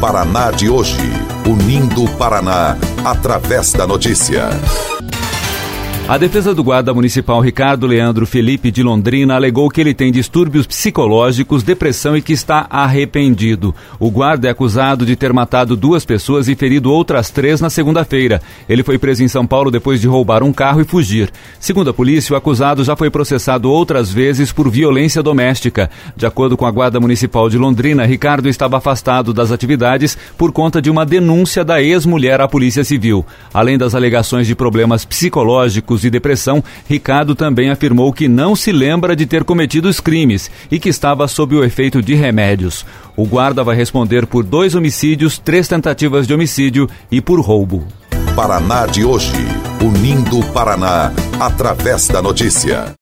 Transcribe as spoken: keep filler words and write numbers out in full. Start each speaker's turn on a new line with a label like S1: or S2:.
S1: Paraná de hoje, unindo o Paraná através da notícia.
S2: A defesa do guarda municipal Ricardo Leandro Felipe de Londrina alegou que ele tem distúrbios psicológicos, depressão e que está arrependido. O guarda é acusado de ter matado duas pessoas e ferido outras três na segunda-feira. Ele foi preso em São Paulo depois de roubar um carro e fugir. Segundo a polícia, o acusado já foi processado outras vezes por violência doméstica. De acordo com a guarda municipal de Londrina, Ricardo estava afastado das atividades por conta de uma denúncia da ex-mulher à Polícia Civil. Além das alegações de problemas psicológicos e depressão, Ricardo também afirmou que não se lembra de ter cometido os crimes e que estava sob o efeito de remédios. O guarda vai responder por dois homicídios, três tentativas de homicídio e por roubo.
S1: Paraná de hoje, unindo o Paraná através da notícia.